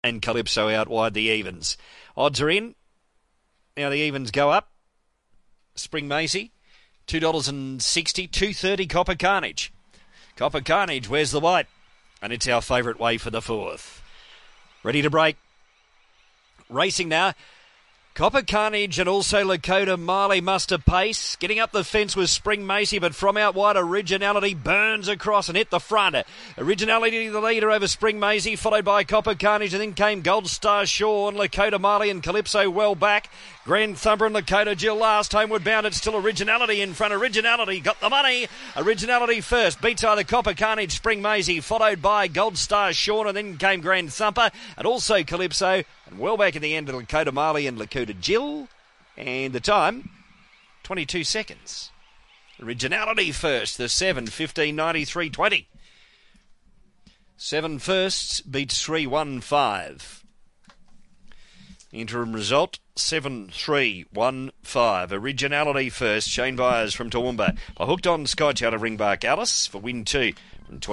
and Calypso out wide the evens. Odds are in. Now the evens go up. Spring Maisie, $2.60, $2.30 Copper Carnage. Copper Carnage, where's the white? And it's our favourite way for the fourth. Ready to break. Racing now. Copper Carnage and also Lakota Marley muster pace. Getting up the fence was Spring Macy, but from out wide, Originality burns across and hit the front. Originality the leader over Spring Macy, followed by Copper Carnage, and then came Gold Star Sean, Lakota Marley and Calypso well back. Grand Thumper and Lakota Jill last. Homeward bound, it's still Originality in front. Originality got the money. Originality first, beats either Copper Carnage, Spring Macy, followed by Gold Star Sean, and then came Grand Thumper, and also Calypso, and well back in the end of Lakota Marley and Lakota Jill. And the time, 22 seconds. Originality first, the 7, 15, 93, 20. 7 firsts beats 3, 1, 5. Interim result, 7, 3, 1, 5. Originality first. Shane Byers from Toowoomba. I hooked on Sky Charter Ringbark Alice for win 2 from 20.